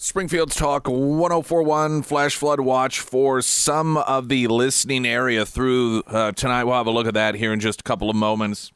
Springfield's Talk 1041 flash flood watch for some of the listening area through tonight. We'll have a look at that here in just a couple of moments.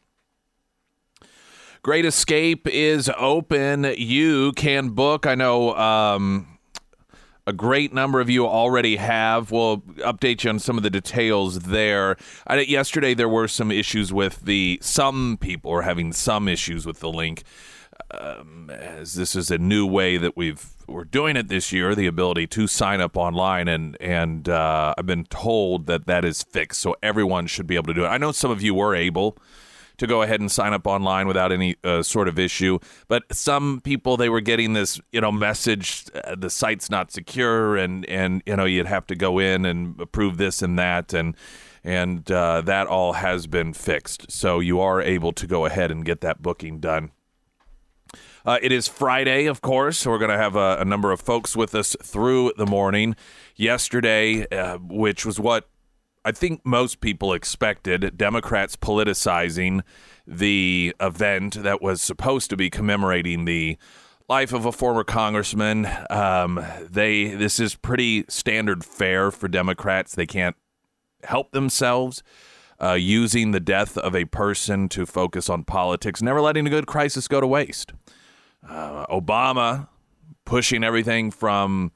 Great Escape is open. You can book. I know a great number of you already have. We'll update you on some of the details there. Yesterday there were some issues with some people are having some issues with the link. As this is a new way that we're doing it this year, the ability to sign up online, and I've been told that is fixed, so everyone should be able to do it. I know some of you were able to go ahead and sign up online without any sort of issue, but some people, they were getting this message, the site's not secure, and you'd have to go in and approve this and that, and that all has been fixed, so you are able to go ahead and get that booking done. It is Friday, of course, so we're going to have a number of folks with us through the morning. Yesterday, which was what I think most people expected, Democrats politicizing the event that was supposed to be commemorating the life of a former congressman. This is pretty standard fare for Democrats. They can't help themselves using the death of a person to focus on politics, never letting a good crisis go to waste. Obama pushing everything from,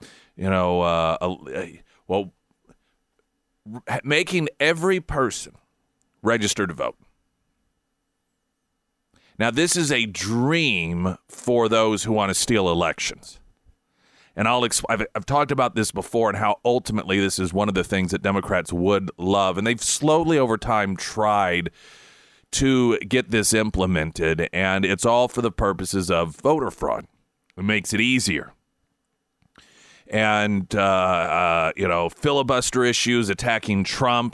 making every person register to vote. Now, this is a dream for those who want to steal elections. And I've talked about this before and how ultimately this is one of the things that Democrats would love. And they've slowly over time tried to get this implemented, and it's all for the purposes of voter fraud. It makes it easier. And, filibuster issues, attacking Trump,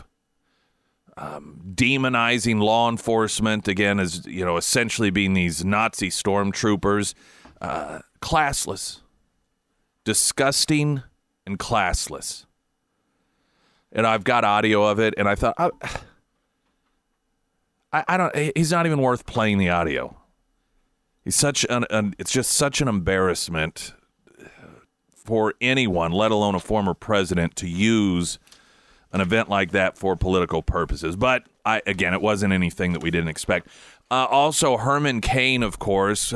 demonizing law enforcement, again, as, essentially being these Nazi stormtroopers, classless, disgusting and classless. And I've got audio of it, and I thought, he's not even worth playing the audio. He's it's just such an embarrassment for anyone, let alone a former president, to use an event like that for political purposes. But it wasn't anything that we didn't expect. Also, Herman Cain, of course,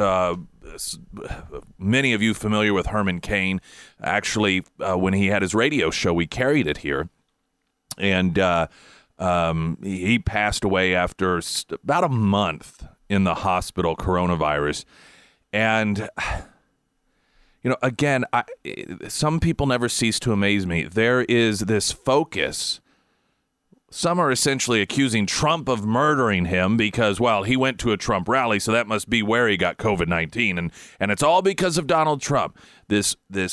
many of you familiar with Herman Cain. Actually, when he had his radio show, we carried it here. And he passed away after about a month in the hospital, coronavirus. And, again, some people never cease to amaze me. There is this focus. Some are essentially accusing Trump of murdering him because, well, he went to a Trump rally, so that must be where he got COVID-19. And it's all because of Donald Trump. This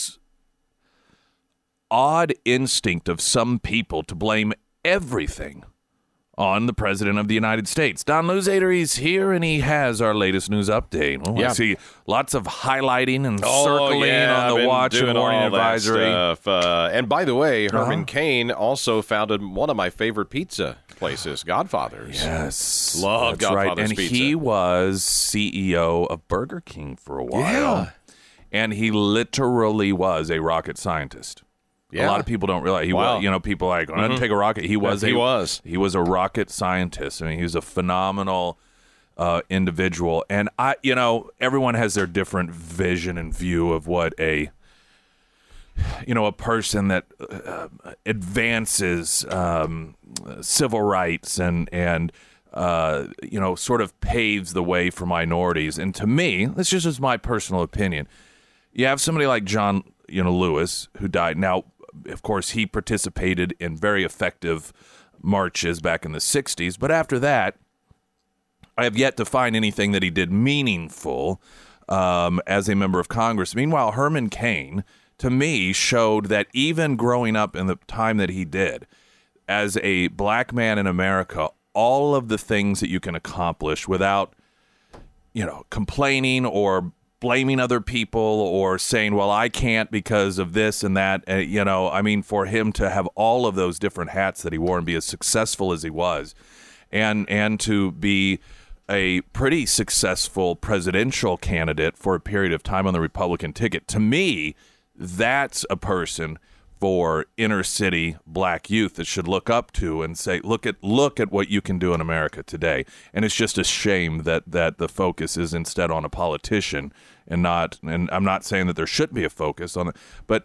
odd instinct of some people to blame everything on the President of the United States. Don Luzader, he's here, and he has our latest news update. I see lots of highlighting and circling on the watch and warning advisory. And by the way, Herman Cain also founded one of my favorite pizza places, Godfather's. Yes. Love Godfather's and Pizza. And he was CEO of Burger King for a while. Yeah. And he literally was a rocket scientist. Yeah. A lot of people don't realize he was. People are like, I didn't take a rocket. He was. He was a rocket scientist. I mean, he was a phenomenal individual. And everyone has their different vision and view of what a person that advances civil rights and sort of paves the way for minorities. And to me, this just is my personal opinion. You have somebody like John Lewis, who died. Now, of course, he participated in very effective marches back in the 60s. But after that, I have yet to find anything that he did meaningful as a member of Congress. Meanwhile, Herman Cain, to me, showed that even growing up in the time that he did, as a black man in America, all of the things that you can accomplish without, complaining or blaming other people or saying, well, I can't because of this and that. For him to have all of those different hats that he wore and be as successful as he was and to be a pretty successful presidential candidate for a period of time on the Republican ticket, to me, that's a person for inner city black youth that should look up to and say, look at what you can do in America today. And it's just a shame that the focus is instead on a politician and I'm not saying that there should be a focus on it, but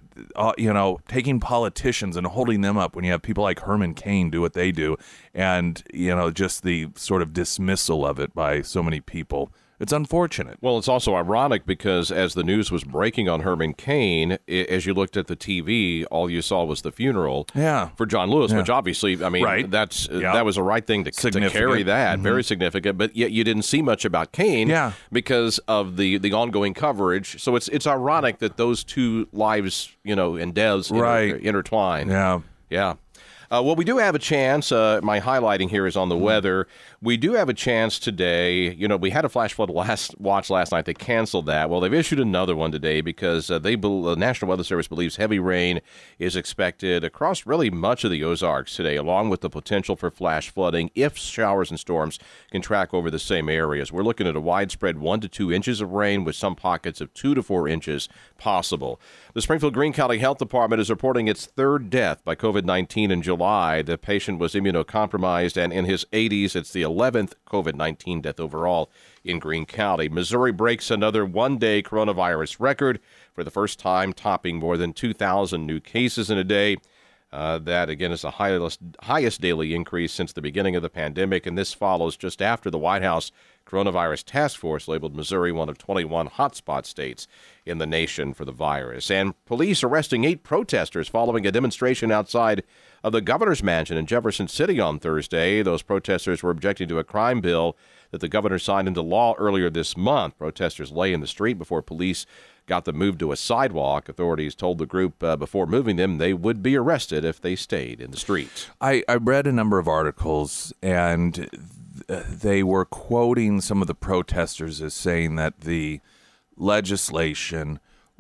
taking politicians and holding them up when you have people like Herman Cain do what they do, and just the sort of dismissal of it by so many people. It's unfortunate. Well, it's also ironic because as the news was breaking on Herman Cain, as you looked at the TV, all you saw was the funeral for John Lewis, which obviously, I mean, that was the right thing to carry that. Mm-hmm. Very significant. But yet you didn't see much about Cain because of the ongoing coverage. So it's ironic that those two lives, and deaths intertwine. Yeah. Well, we do have a chance. My highlighting here is on the weather. We do have a chance today. We had a flash flood watch last night. They canceled that. Well, they've issued another one today because the National Weather Service believes heavy rain is expected across really much of the Ozarks today, along with the potential for flash flooding if showers and storms can track over the same areas. We're looking at a widespread 1 to 2 inches of rain with some pockets of 2 to 4 inches possible. The Springfield-Greene County Health Department is reporting its third death by COVID-19 in July. The patient was immunocompromised and in his 80s. It's the 11th COVID-19 death overall in Greene County. Missouri breaks another one-day coronavirus record for the first time, topping more than 2,000 new cases in a day. That, again, is the highest daily increase since the beginning of the pandemic, and this follows just after the White House Coronavirus Task Force labeled Missouri one of 21 hotspot states in the nation for the virus. And police arresting 8 protesters following a demonstration outside of the governor's mansion in Jefferson City on Thursday. Those protesters were objecting to a crime bill that the governor signed into law earlier this month. Protesters lay in the street before police got them moved to a sidewalk. Authorities told the group before moving them they would be arrested if they stayed in the street. I read a number of articles, and they were quoting some of the protesters as saying that the legislation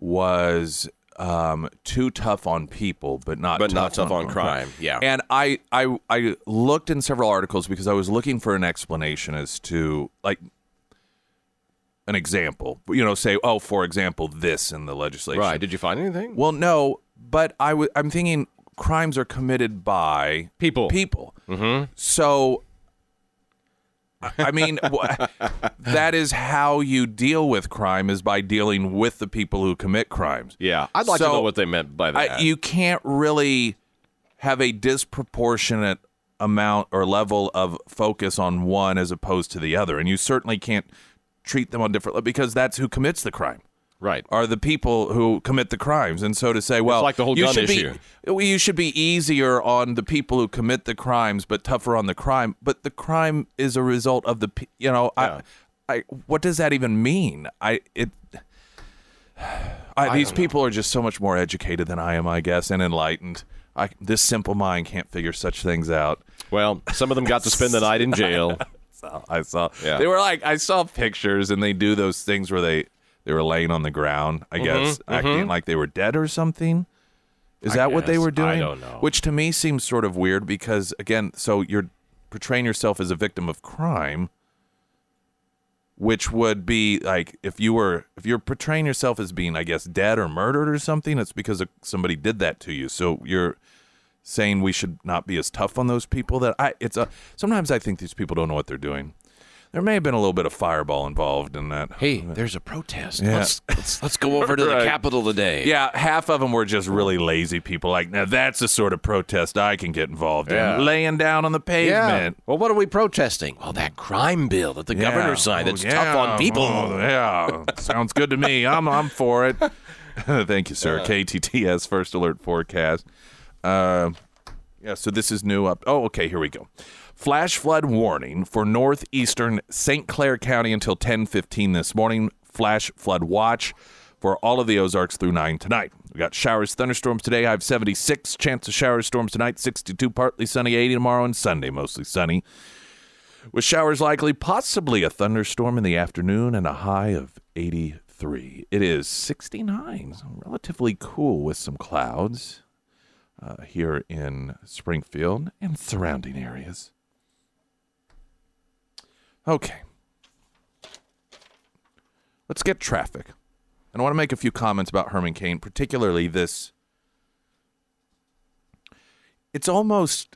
was too tough on people, but not tough on crime. Yeah. And I looked in several articles because I was looking for an explanation as to, like, an example. Say, for example, this in the legislation. Right. Did you find anything? Well, no, but I'm thinking crimes are committed by people. Mm-hmm. So, I mean, that is how you deal with crime, is by dealing with the people who commit crimes. Yeah, I'd like to know what they meant by that. You can't really have a disproportionate amount or level of focus on one as opposed to the other, and you certainly can't treat them on different, because that's who commits the crime. Right. Are the people who commit the crimes. And so to say, well, it's like the whole gun issue. You should be easier on the people who commit the crimes, but tougher on the crime. But the crime is a result of what does that even mean? These people are just so much more educated than I am, I guess, and enlightened. This simple mind can't figure such things out. Well, some of them got to spend the night in jail. I saw. Yeah. They were like, I saw pictures, and they do those things where they were laying on the ground, I guess, acting like they were dead or something. Is that what they were doing? I don't know. Which to me seems sort of weird because, again, so you're portraying yourself as a victim of crime, which would be like if you're portraying yourself as being, I guess, dead or murdered or something, it's because somebody did that to you. So you're saying we should not be as tough on those people. Sometimes I think these people don't know what they're doing. There may have been a little bit of fireball involved in that. Hey, there's a protest. Yeah. Let's go over to the Capitol today. Yeah, half of them were just really lazy people. Like, now that's the sort of protest I can get involved in. Laying down on the pavement. Yeah. Well, what are we protesting? Well, that crime bill that the governor signed. It's tough on people. Sounds good to me. I'm for it. Thank you, sir. KTTS First Alert Forecast. So this is new up. Oh, okay, here we go. Flash flood warning for northeastern St. Clair County until 10:15 this morning. Flash flood watch for all of the Ozarks through 9 tonight. We got showers, thunderstorms today. I have 76 chance of showers, storms tonight. 62 partly sunny, 80 tomorrow, and Sunday mostly sunny, with showers likely, possibly a thunderstorm in the afternoon, and a high of 83. It is 69, so relatively cool with some clouds here in Springfield and surrounding areas. Okay. Let's get traffic. And I want to make a few comments about Herman Cain, particularly this. It's almost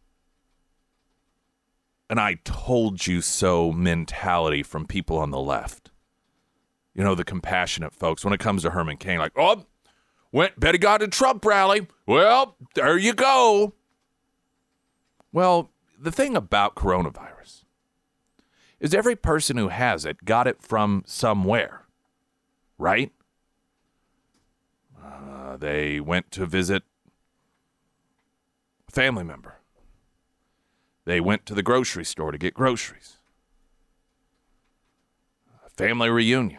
an I told you so mentality from people on the left. You know, the compassionate folks when it comes to Herman Cain, like, oh, bet he got a Trump rally. Well, there you go. Well, the thing about coronavirus is every person who has it got it from somewhere, right? They went to visit a family member. They went to the grocery store to get groceries. A family reunion.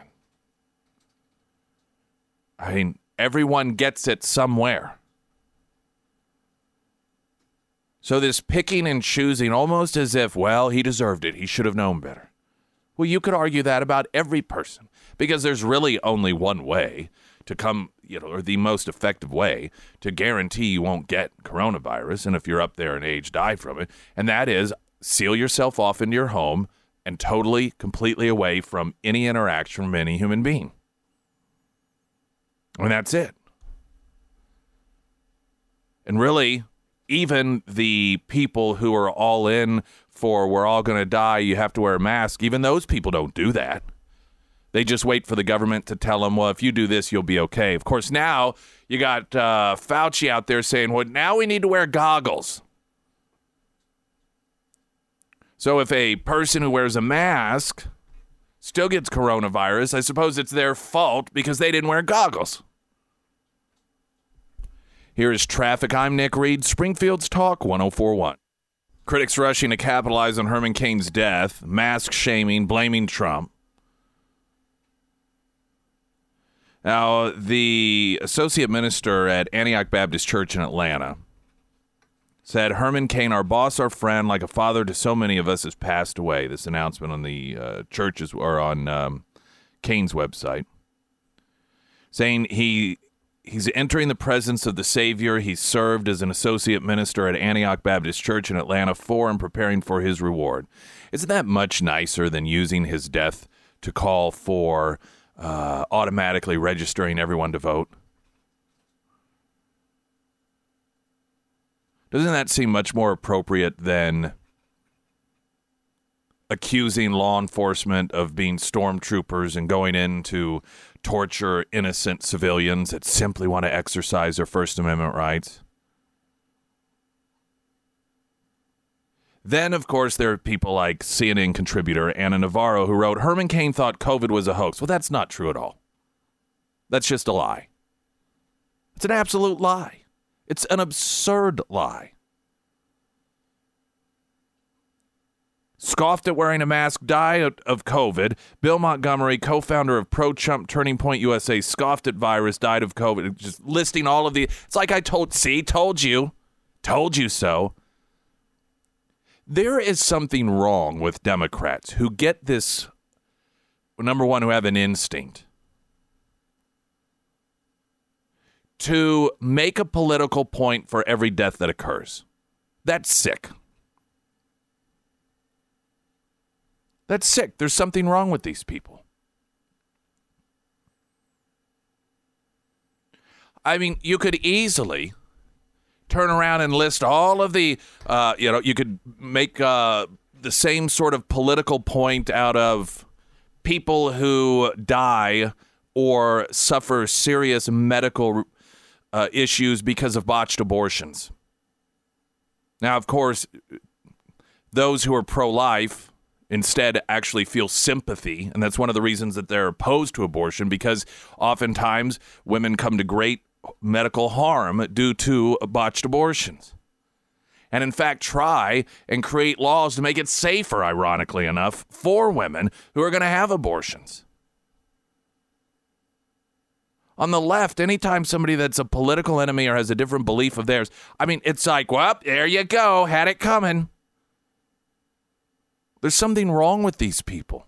I mean, everyone gets it somewhere. So this picking and choosing, almost as if, well, he deserved it. He should have known better. Well, you could argue that about every person because there's really only one way to come, or the most effective way to guarantee you won't get coronavirus. And if you're up there in age, die from it. And that is seal yourself off into your home and totally, completely away from any interaction from any human being. And that's it. And really, even the people who are all in for we're all going to die, you have to wear a mask, even those people don't do that. They just wait for the government to tell them, well, if you do this, you'll be okay. Of course, now you got Fauci out there saying, well, now we need to wear goggles. So if a person who wears a mask still gets coronavirus, I suppose it's their fault because they didn't wear goggles. Here is traffic. I'm Nick Reed, Springfield's Talk 104.1. Critics rushing to capitalize on Herman Cain's death, mask shaming, blaming Trump. Now, the associate minister at Antioch Baptist Church in Atlanta said, Herman Cain, our boss, our friend, like a father to so many of us, has passed away. This announcement on the church's or on Cain's website, saying he's entering the presence of the Savior. He served as an associate minister at Antioch Baptist Church in Atlanta for and preparing for his reward. Isn't that much nicer than using his death to call for automatically registering everyone to vote? Doesn't that seem much more appropriate than accusing law enforcement of being stormtroopers and going in to torture innocent civilians that simply want to exercise their First Amendment rights? Then, of course, there are people like CNN contributor Anna Navarro who wrote, Herman Cain thought COVID was a hoax. Well, that's not true at all. That's just a lie. It's an absolute lie. It's an absurd lie. Scoffed at wearing a mask, died of COVID. Bill Montgomery, co-founder of Pro-Trump Turning Point USA, scoffed at virus, died of COVID. Just listing all of the... It's like I told you. Told you so. There is something wrong with Democrats who get this, number one, who have an instinct to make a political point for every death that occurs. That's sick. That's sick. There's something wrong with these people. I mean, you could easily turn around and list all of the, you could make the same sort of political point out of people who die or suffer serious medical issues because of botched abortions. Now, of course, those who are pro-life instead actually feel sympathy, and that's one of the reasons that they're opposed to abortion, because oftentimes women come to great medical harm due to botched abortions. And in fact, try and create laws to make it safer, ironically enough, for women who are going to have abortions. On the left, anytime somebody that's a political enemy or has a different belief of theirs, I mean, it's like, well, there you go, had it coming. There's something wrong with these people.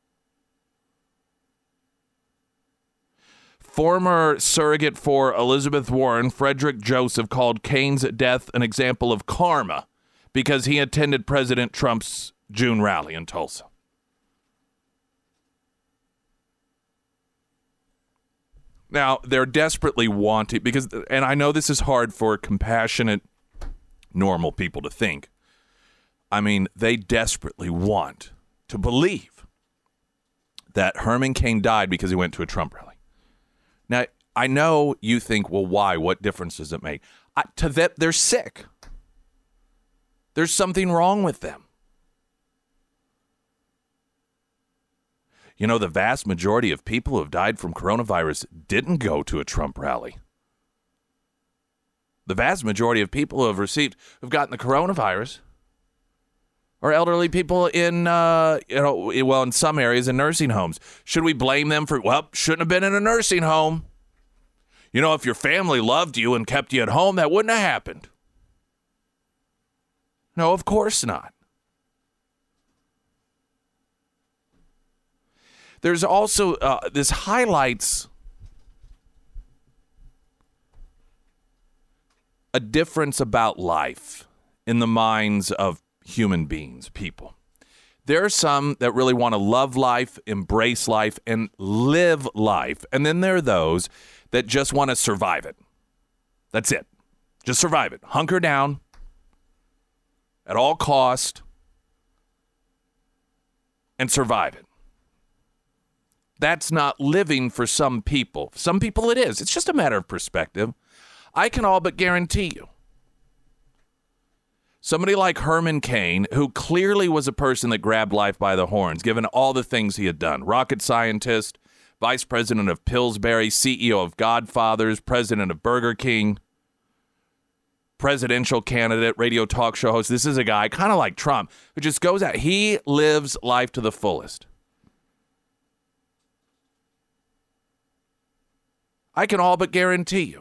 Former surrogate for Elizabeth Warren, Frederick Joseph, called Cain's death an example of karma because he attended President Trump's June rally in Tulsa. Now, they're desperately wanting, because, and I know this is hard for compassionate, normal people to think. I mean, they desperately want to believe that Herman Cain died because he went to a Trump rally. Now, I know you think, well, why? What difference does it make? To them, they're sick. There's something wrong with them. You know, the vast majority of people who have died from coronavirus didn't go to a Trump rally. The vast majority of people who've gotten the coronavirus are elderly people in, in some areas in nursing homes. Should we blame them for, shouldn't have been in a nursing home? You know, if your family loved you and kept you at home, that wouldn't have happened. No, of course not. There's also, this highlights a difference about life in the minds of human beings, people. There are some that really want to love life, embrace life, and live life. And then there are those that just want to survive it. That's it. Just survive it. Hunker down at all cost and survive it. That's not living for some people. Some people it is. It's just a matter of perspective. I can all but guarantee you, somebody like Herman Cain, who clearly was a person that grabbed life by the horns, given all the things he had done, rocket scientist, vice president of Pillsbury, CEO of Godfathers, president of Burger King, presidential candidate, radio talk show host. This is a guy kind of like Trump who just goes out. He lives life to the fullest. I can all but guarantee you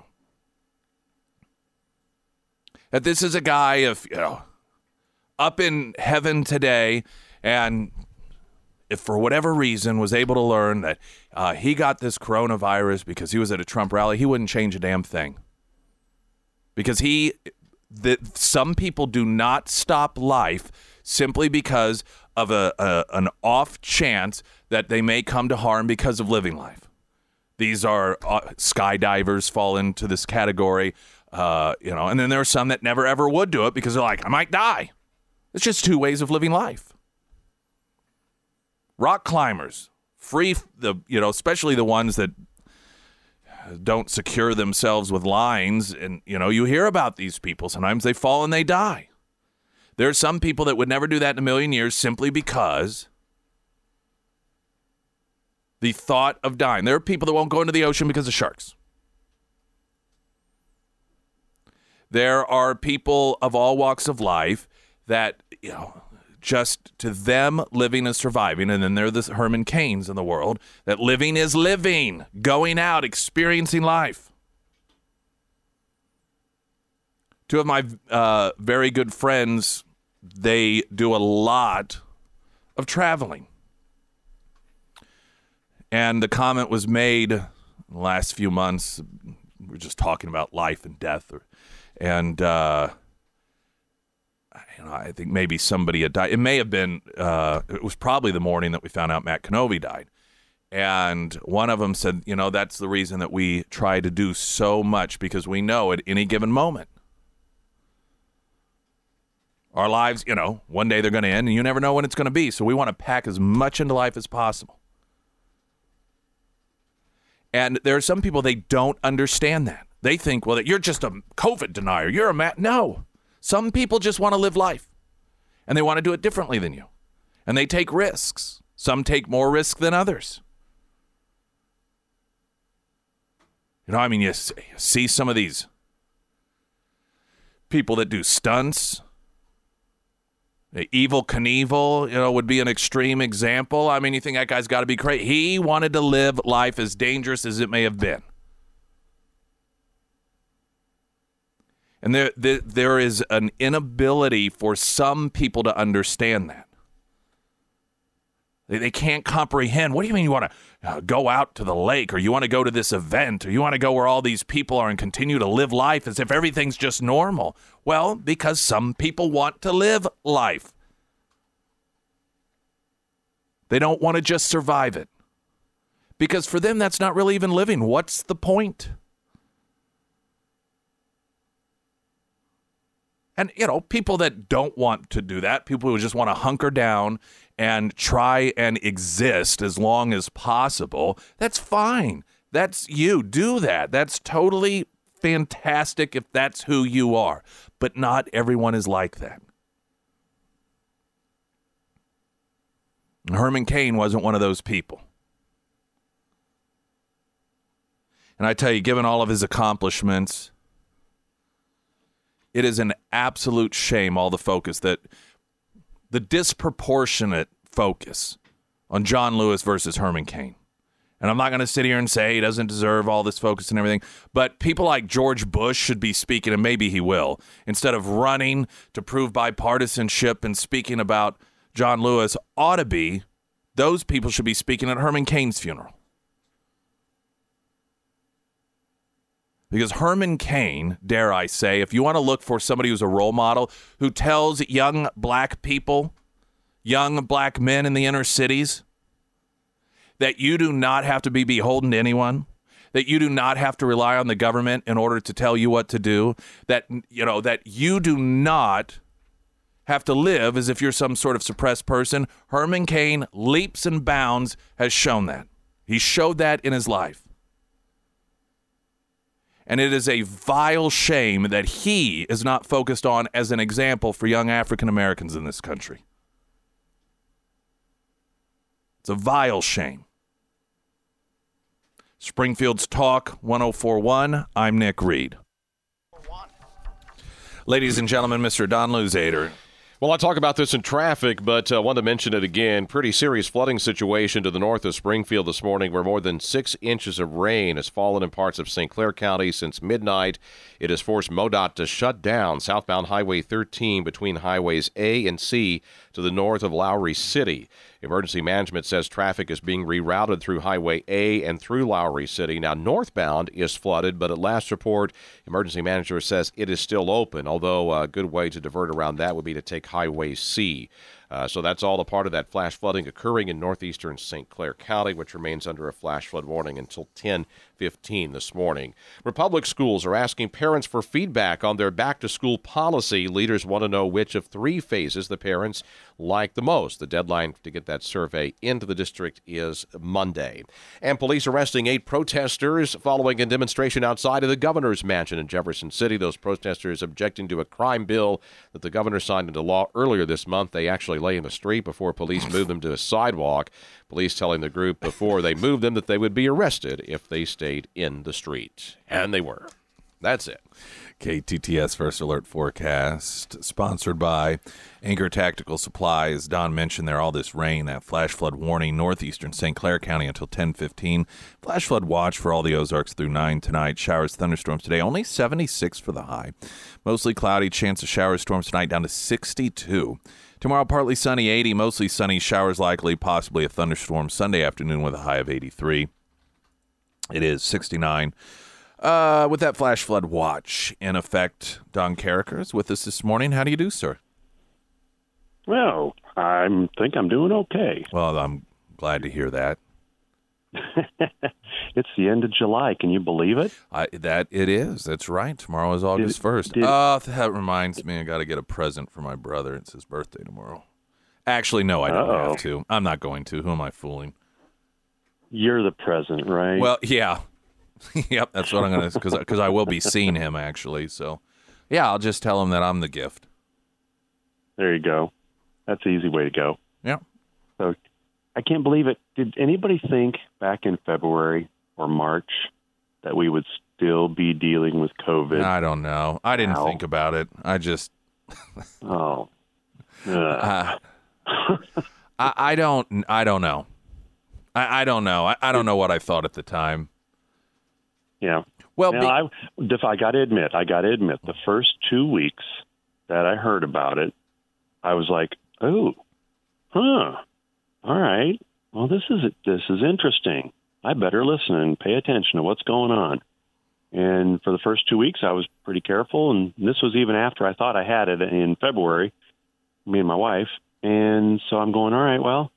that this is a guy up in heaven today, and if for whatever reason was able to learn that he got this coronavirus because he was at a Trump rally, he wouldn't change a damn thing. Because some people do not stop life simply because of an off chance that they may come to harm because of living life. These are skydivers fall into this category, and then there are some that never ever would do it because they're like, I might die. It's just two ways of living life. Rock climbers, especially the ones that don't secure themselves with lines, and you hear about these people. Sometimes they fall and they die. There are some people that would never do that in a million years simply because the thought of dying. There are people that won't go into the ocean because of sharks. There are people of all walks of life that, just to them, living is surviving. And then there are the Herman Cains in the world that living is living, going out, experiencing life. Two of my very good friends, they do a lot of traveling. And the comment was made in the last few months, we're just talking about life and death. I think maybe somebody had died. It may have been, it was probably the morning that we found out Matt Canova died. And one of them said, that's the reason that we try to do so much, because we know at any given moment, our lives, one day they're going to end, and you never know when it's going to be. So we want to pack as much into life as possible. And there are some people, they don't understand that. They think, well, that you're just a COVID denier. You're a No. Some people just want to live life, and they want to do it differently than you. And they take risks. Some take more risk than others. You see some of these people that do stunts. Evel Knievel, would be an extreme example. You think that guy's got to be crazy. He wanted to live life as dangerous as it may have been. And there is an inability for some people to understand that. They can't comprehend. What do you mean you want to go out to the lake, or you want to go to this event, or you want to go where all these people are and continue to live life as if everything's just normal? Well, because some people want to live life. They don't want to just survive it. Because for them, that's not really even living. What's the point? And, people that don't want to do that, people who just want to hunker down and try and exist as long as possible, that's fine. That's you. Do that. That's totally fantastic if that's who you are. But not everyone is like that. Herman Cain wasn't one of those people. And I tell you, given all of his accomplishments, it is an absolute shame, all the focus the disproportionate focus on John Lewis versus Herman Cain. And I'm not going to sit here and say he doesn't deserve all this focus and everything, but people like George Bush should be speaking, and maybe he will, instead of running to prove bipartisanship and speaking about John Lewis, those people should be speaking at Herman Cain's funeral. Because Herman Cain, dare I say, if you want to look for somebody who's a role model, who tells young black people, young black men in the inner cities, that you do not have to be beholden to anyone, that you do not have to rely on the government in order to tell you what to do, that you do not have to live as if you're some sort of suppressed person. Herman Cain, leaps and bounds, has shown that. He showed that in his life. And it is a vile shame that he is not focused on as an example for young African Americans in this country. It's a vile shame. Springfield's Talk 104.1. I'm Nick Reed. Ladies and gentlemen, Mr. Don Luzader. Well, I talk about this in traffic, but I want to mention it again. Pretty serious flooding situation to the north of Springfield this morning, where more than 6 inches of rain has fallen in parts of St. Clair County since midnight. It has forced MoDOT to shut down southbound Highway 13 between Highways A and C to the north of Lowry City. Emergency management says traffic is being rerouted through Highway A and through Lowry City. Now, northbound is flooded, but at last report, emergency manager says it is still open, although a good way to divert around that would be to take Highway C. So that's all a part of that flash flooding occurring in northeastern St. Clair County, which remains under a flash flood warning until 10:15 this morning. Republic schools are asking parents for feedback on their back-to-school policy. Leaders want to know which of 3 phases the parents like the most. The deadline to get that survey into the district is Monday. And police arresting 8 protesters following a demonstration outside of the governor's mansion in Jefferson City. Those protesters objecting to a crime bill that the governor signed into law earlier this month. They actually lay in the street before police moved them to a sidewalk. Police telling the group before they moved them that they would be arrested if they stayed in the street. And they were. That's it. KTTS First Alert Forecast, sponsored by Anchor Tactical Supplies. Don mentioned there all this rain, that flash flood warning, northeastern St. Clair County until 10:15. Flash flood watch for all the Ozarks through 9 tonight. Showers, thunderstorms today, only 76 for the high. Mostly cloudy, chance of showers, storms tonight down to 62. Tomorrow, partly sunny, 80, mostly sunny, showers likely, possibly a thunderstorm Sunday afternoon with a high of 83. It is 69. With that flash flood watch in effect, Don Carricker is with us this morning. How do you do, sir? Well, I think I'm doing okay. Well, I'm glad to hear that. It's the end of July. Can you believe it? That it is. That's right. Tomorrow is August 1st. That reminds me. I got to get a present for my brother. It's his birthday tomorrow. Actually, no, I don't have to. I'm not going to. Who am I fooling? You're the present, right? Well, yeah. Yep, that's what I'm going to, because I will be seeing him, actually. So, yeah, I'll just tell him that I'm the gift. There you go. That's the easy way to go. Yeah. So, I can't believe it. Did anybody think back in February or March that we would still be dealing with COVID? I don't know. I didn't think about it. I just... Oh. I don't know. I don't know. I don't know what I thought at the time. Yeah. Well, I got to admit, the first 2 weeks that I heard about it, I was like, oh, all right. Well, this is interesting. I better listen and pay attention to what's going on. And for the first 2 weeks, I was pretty careful. And this was even after I thought I had it in February, me and my wife. And so I'm going, all right, well,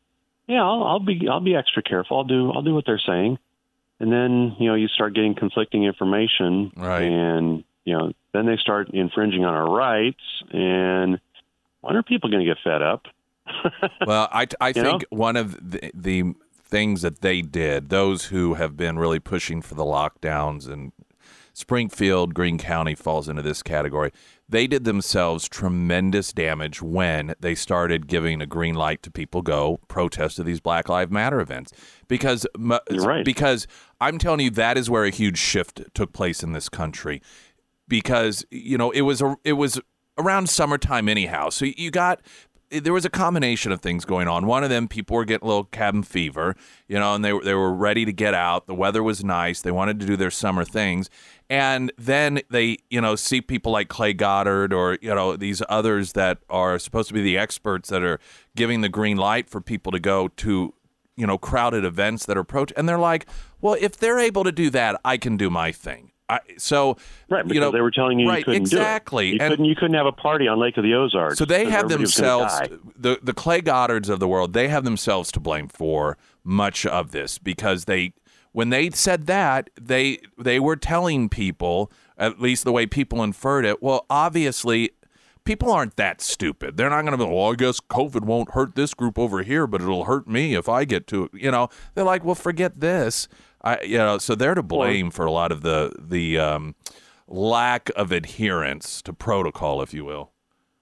yeah, I'll be extra careful. I'll do what they're saying. And then, you start getting conflicting information, right. And, then they start infringing on our rights. And when are people going to get fed up? Well, I think one of the things that they did, those who have been really pushing for the lockdowns, and Springfield, Greene County falls into this category, they did themselves tremendous damage when they started giving a green light to people go protest to these Black Lives Matter events. Because You're right. Because I'm telling you, that is where a huge shift took place in this country. Because, it was around summertime anyhow. So there was a combination of things going on. One of them, people were getting a little cabin fever, and they were ready to get out. The weather was nice. They wanted to do their summer things. And then they, see people like Clay Goddard or, these others that are supposed to be the experts that are giving the green light for people to go to, crowded events that are and they're like, well, if they're able to do that, I can do my thing. Right, because they were telling you right, you couldn't exactly. do it. You couldn't have a party on Lake of the Ozarks. So they have themselves, the Clay Goddards of the world, they have themselves to blame for much of this, because when they said that, they were telling people, at least the way people inferred it, well, obviously, people aren't that stupid. They're not going to be, well, I guess COVID won't hurt this group over here, but it'll hurt me if I get to it. They're like, well, forget this. So they're to blame for a lot of the lack of adherence to protocol, if you will.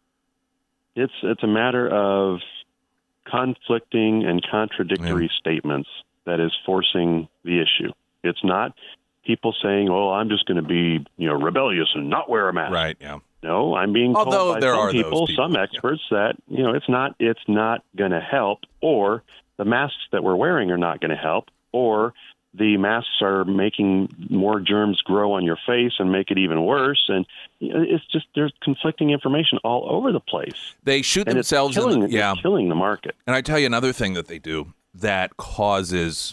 It's a matter of conflicting and contradictory statements that is forcing the issue. It's not people saying, "Oh, I'm just going to be, rebellious and not wear a mask." Right. Yeah. No, I'm being told by some people, some experts, that it's not going to help, or the masks that we're wearing are not going to help, or the masks are making more germs grow on your face and make it even worse. And it's just, there's conflicting information all over the place. They shoot themselves it's killing the market. And I tell you another thing that they do that causes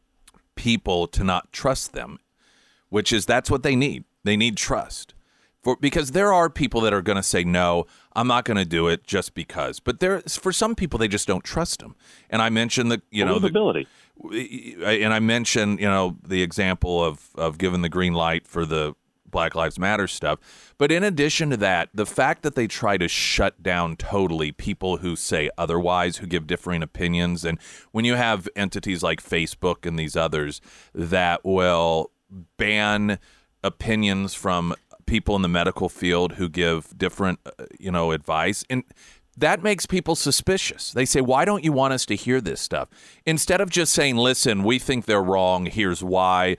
people to not trust them, which is that's what they need. They need trust. Because there are people that are going to say, no, I'm not going to do it just because. But for some people, they just don't trust them. And I mentioned believability. And I mentioned, the example of giving the green light for the Black Lives Matter stuff. But in addition to that, the fact that they try to shut down totally people who say otherwise, who give differing opinions. And when you have entities like Facebook and these others that will ban opinions from people in the medical field who give different, advice, and that makes people suspicious. They say, why don't you want us to hear this stuff? Instead of just saying, listen, we think they're wrong, here's why,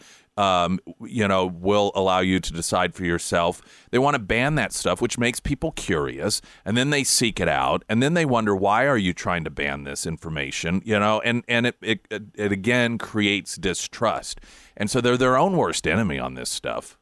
we'll allow you to decide for yourself. They want to ban that stuff, which makes people curious, and then they seek it out, and then they wonder, why are you trying to ban this information? And it again creates distrust. And so they're their own worst enemy on this stuff.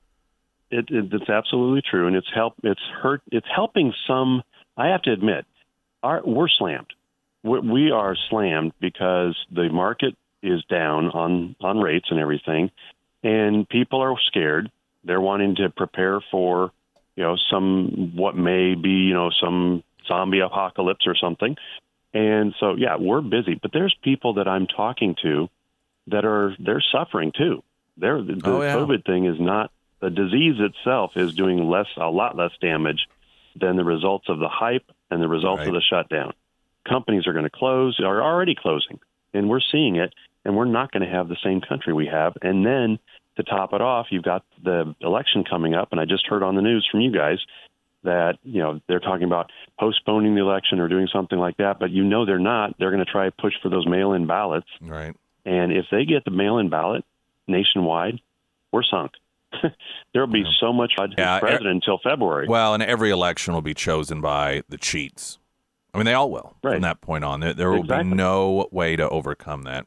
It's absolutely true, and it's helping some. I have to admit, we're slammed. We are slammed because the market is down on rates and everything, and people are scared. They're wanting to prepare for what may be some zombie apocalypse or something, and so we're busy. But there's people that I'm talking to that they're suffering too. The COVID thing is not. The disease itself is doing a lot less damage than the results of the hype and the results of the shutdown. Companies are going to close, are already closing, and we're seeing it, and we're not going to have the same country we have. And then to top it off, you've got the election coming up, and I just heard on the news from you guys that, they're talking about postponing the election or doing something like that, but they're not. They're going to try to push for those mail-in ballots. Right. And if they get the mail-in ballot nationwide, we're sunk. There will be so much president until February. Well, and every election will be chosen by the cheats. I mean, they all will from that point on. There will be no way to overcome that.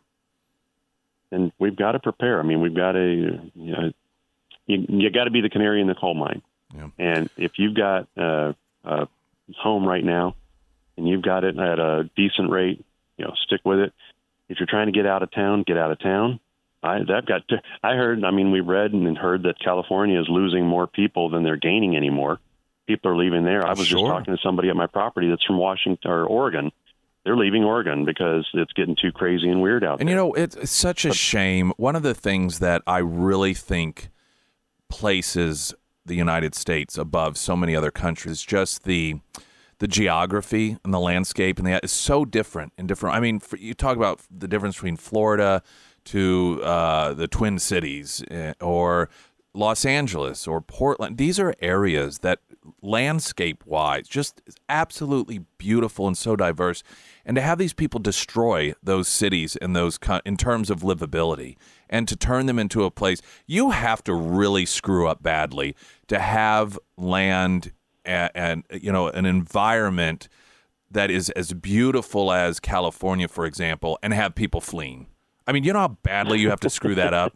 And we've got to prepare. I mean, we've got to, you got to be the canary in the coal mine. Yeah. And if you've got a home right now and you've got it at a decent rate, stick with it. If you're trying to get out of town, get out of town. We read and heard that California is losing more people than they're gaining anymore. People are leaving there. I was just talking to somebody at my property that's from Washington or Oregon, they're leaving Oregon because it's getting too crazy and weird out there. And, it's such a shame. One of the things that I really think places the United States above so many other countries is just the geography and the landscape, and it's so different and different. I mean, you talk about the difference between Florida to the Twin Cities or Los Angeles or Portland. These are areas that landscape-wise just is absolutely beautiful and so diverse. And to have these people destroy those cities and those in terms of livability and to turn them into a place, you have to really screw up badly to have land and an environment that is as beautiful as California, for example, and have people fleeing. I mean, you know how badly you have to screw that up.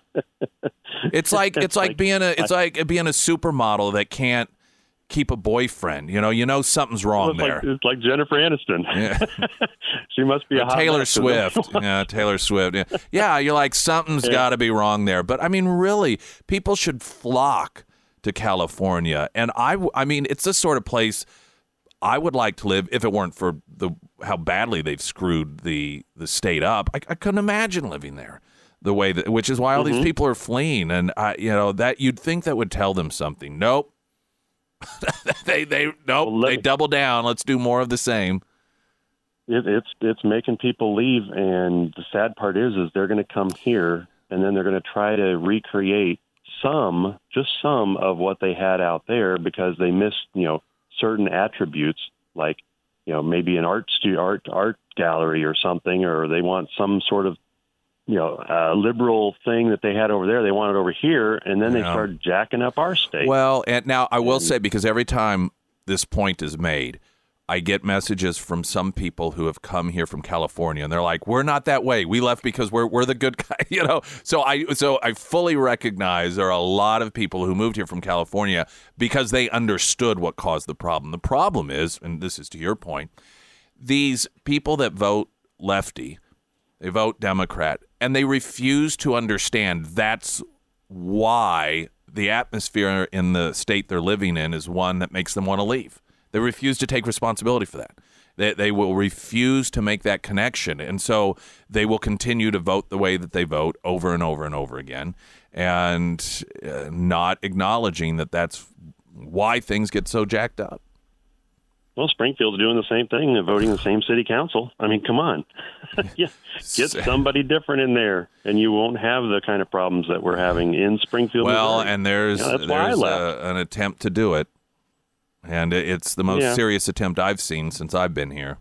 It's like being a supermodel that can't keep a boyfriend. Something's wrong there. It's like Jennifer Aniston. Yeah. She must be a hot Taylor mess. Swift. Yeah, Taylor Swift. Yeah. Yeah, you're like, something's got to be wrong there. But I mean, really, people should flock to California. And I mean, it's the sort of place I would like to live if it weren't for how badly they've screwed the state up. I couldn't imagine living there the way which is why all these people are fleeing. And that you'd think that would tell them something. Nope. they double down. Let's do more of the same. It's making people leave, and the sad part is they're going to come here, and then they're going to try to recreate just some of what they had out there because they missed certain attributes, like maybe an art gallery or something, or they want some sort of liberal thing that they had over there. They want it over here, and then they started jacking up our state. Well, and now I will say, because every time this point is made, I get messages from some people who have come here from California, and they're like, "We're not that way. We left because we're the good guy." So I fully recognize there are a lot of people who moved here from California because they understood what caused the problem. The problem is, and this is to your point, these people that vote lefty, they vote Democrat, and they refuse to understand that's why the atmosphere in the state they're living in is one that makes them want to leave. They refuse to take responsibility for that. They will refuse to make that connection. And so they will continue to vote the way that they vote over and over and over again, and not acknowledging that that's why things get so jacked up. Well, Springfield's doing the same thing. They're voting the same city council. I mean, come on. Yeah, get somebody different in there, and you won't have the kind of problems that we're having in Springfield. Well, Missouri. And there's an attempt to do it. And it's the most serious attempt I've seen since I've been here.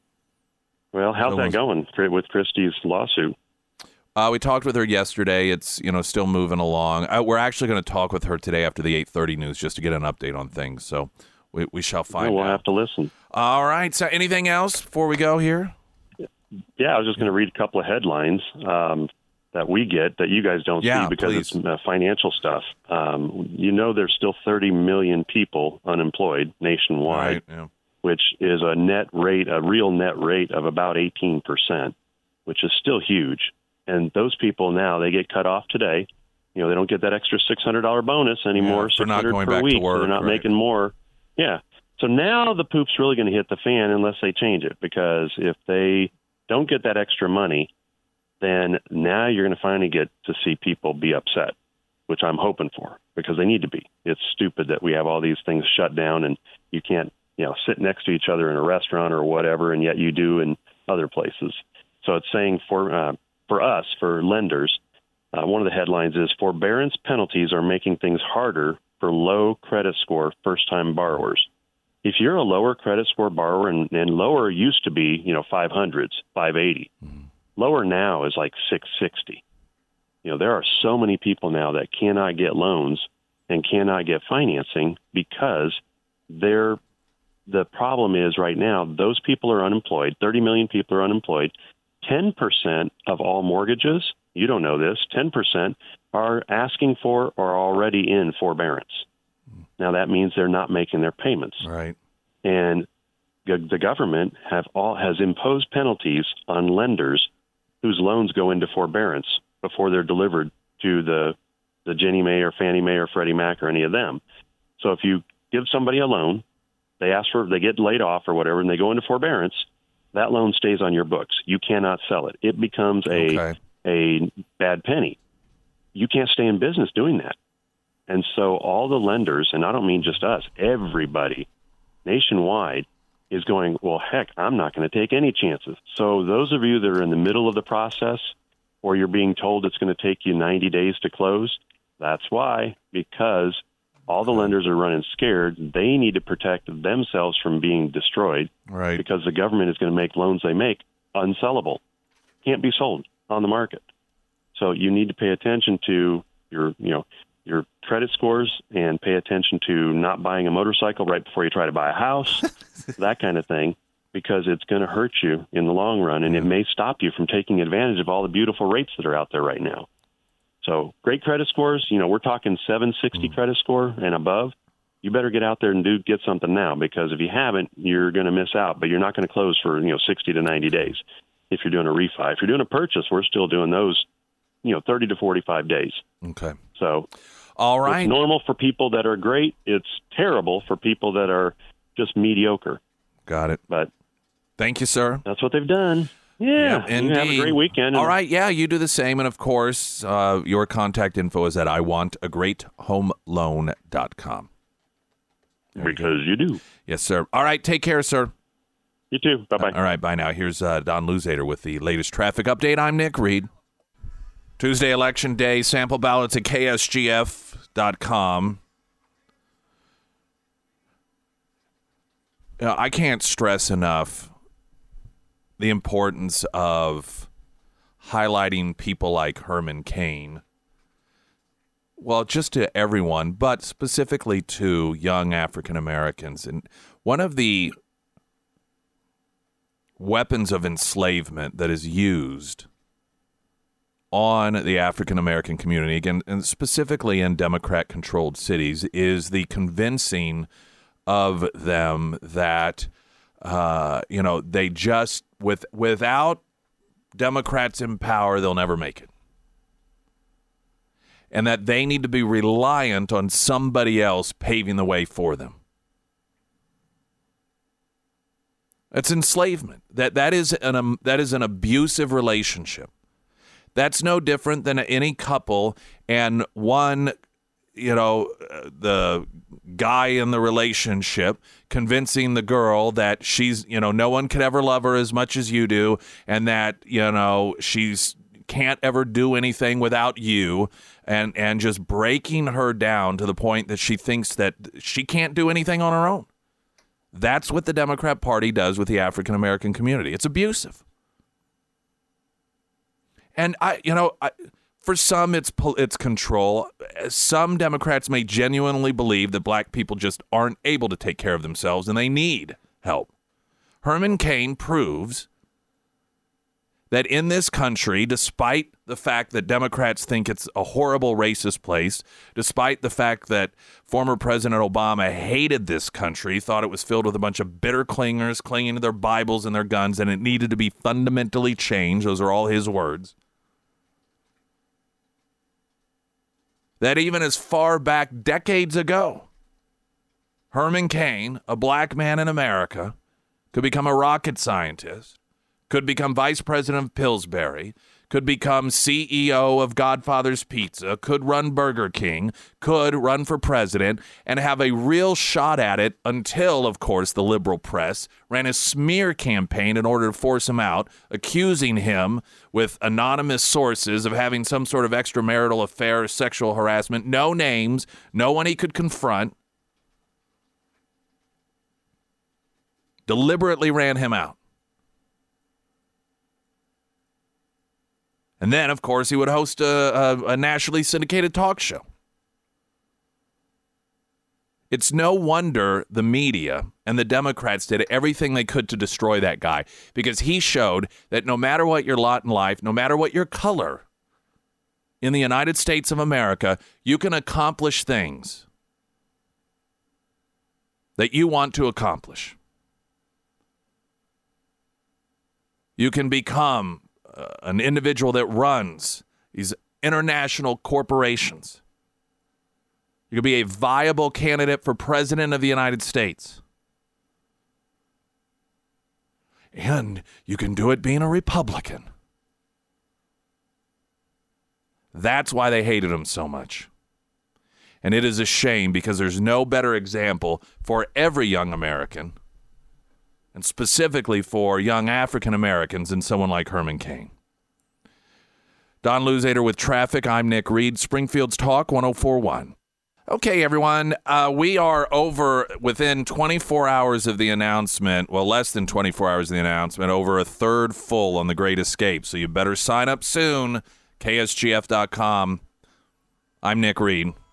Well, how's that going with Christie's lawsuit? We talked with her yesterday. It's still moving along. We're actually going to talk with her today after the 8:30 news just to get an update on things. So we shall find out. We'll have to listen. All right. So anything else before we go here? Yeah, I was just going to read a couple of headlines that we get that you guys don't see because it's financial stuff. There's still 30 million people unemployed nationwide, which is a real net rate of about 18%, which is still huge. And those people now, they get cut off today. They don't get that extra $600 bonus anymore. For not going per back week. to work. They're not making more. Yeah. So now the poop's really going to hit the fan unless they change it, because if they don't get that extra money, then now you're going to finally get to see people be upset, which I'm hoping for, because they need to be. It's stupid that we have all these things shut down and you can't, sit next to each other in a restaurant or whatever, and yet you do in other places. So it's saying for us, for lenders, one of the headlines is forbearance penalties are making things harder for low credit score first-time borrowers. If you're a lower credit score borrower, and lower used to be, 500s, 580. Lower now is like 660. There are so many people now that cannot get loans and cannot get financing because the problem is right now, those people are unemployed. 30 million people are unemployed. 10% of all mortgages, you don't know this, 10% are asking for or are already in forbearance. Now that means they're not making their payments. Right. And the government has imposed penalties on lenders whose loans go into forbearance before they're delivered to the Ginnie Mae or Fannie Mae or Freddie Mac or any of them. So if you give somebody a loan, they get laid off or whatever, and they go into forbearance, that loan stays on your books. You cannot sell it. It becomes a bad penny. You can't stay in business doing that. And so all the lenders, and I don't mean just us, everybody nationwide is going, well, heck, I'm not going to take any chances. So those of you that are in the middle of the process, or you're being told it's going to take you 90 days to close, that's why, because all the lenders are running scared. They need to protect themselves from being destroyed, right? Because the government is going to make loans they make unsellable, can't be sold on the market. So you need to pay attention to your credit scores and pay attention to not buying a motorcycle right before you try to buy a house, that kind of thing, because it's going to hurt you in the long run, and it may stop you from taking advantage of all the beautiful rates that are out there right now. So great credit scores, we're talking 760 credit score and above. You better get out there and get something now, because if you haven't, you're going to miss out, but you're not going to close for 60 to 90 days if you're doing a refi. If you're doing a purchase, we're still doing those 30 to 45 days. Okay. So all right. It's normal for people that are great. It's terrible for people that are just mediocre. Got it. But thank you, sir. That's what they've done. Yeah. Yep, indeed. You have a great weekend. All right. Yeah, you do the same. And, of course, your contact info is at iwantagreathomeloan.com. Because you do. Yes, sir. All right. Take care, sir. You too. Bye-bye. All right. Bye now. Here's Don Luzader with the latest traffic update. I'm Nick Reed. Tuesday, Election Day, sample ballots at ksgf.com. I can't stress enough the importance of highlighting people like Herman Cain. Well, just to everyone, but specifically to young African Americans. And one of the weapons of enslavement that is used on the African American community, again, and specifically in Democrat-controlled cities, is the convincing of them that, they just, without Democrats in power, they'll never make it. And that they need to be reliant on somebody else paving the way for them. That's enslavement. That is an abusive relationship. That's no different than any couple and one, the guy in the relationship convincing the girl that she's, no one could ever love her as much as you do, and that, she's can't ever do anything without you, and just breaking her down to the point that she thinks that she can't do anything on her own. That's what the Democrat Party does with the African American community. It's abusive. And for some, it's control. Some Democrats may genuinely believe that black people just aren't able to take care of themselves and they need help. Herman Cain proves that in this country, despite the fact that Democrats think it's a horrible racist place, despite the fact that former President Obama hated this country, thought it was filled with a bunch of bitter clingers clinging to their Bibles and their guns, and it needed to be fundamentally changed. Those are all his words. That even as far back decades ago, Herman Cain, a black man in America, could become a rocket scientist, could become vice president of Pillsbury, could become CEO of Godfather's Pizza, could run Burger King, could run for president, and have a real shot at it until, of course, the liberal press ran a smear campaign in order to force him out, accusing him with anonymous sources of having some sort of extramarital affair or sexual harassment. No names, no one he could confront. Deliberately ran him out. And then, of course, he would host a nationally syndicated talk show. It's no wonder the media and the Democrats did everything they could to destroy that guy, because he showed that no matter what your lot in life, no matter what your color in the United States of America, you can accomplish things that you want to accomplish. You can become an individual that runs these international corporations. You could be a viable candidate for president of the United States. And you can do it being a Republican. That's why they hated him so much. And it is a shame because there's no better example for every young American, and specifically for young African Americans, than someone like Herman Cain. Don Luzader with traffic. I'm Nick Reed, Springfield's Talk 104.1. Okay, everyone, we are over within 24 hours of the announcement, well, less than 24 hours of the announcement, over a third full on The Great Escape. So you better sign up soon, ksgf.com. I'm Nick Reed.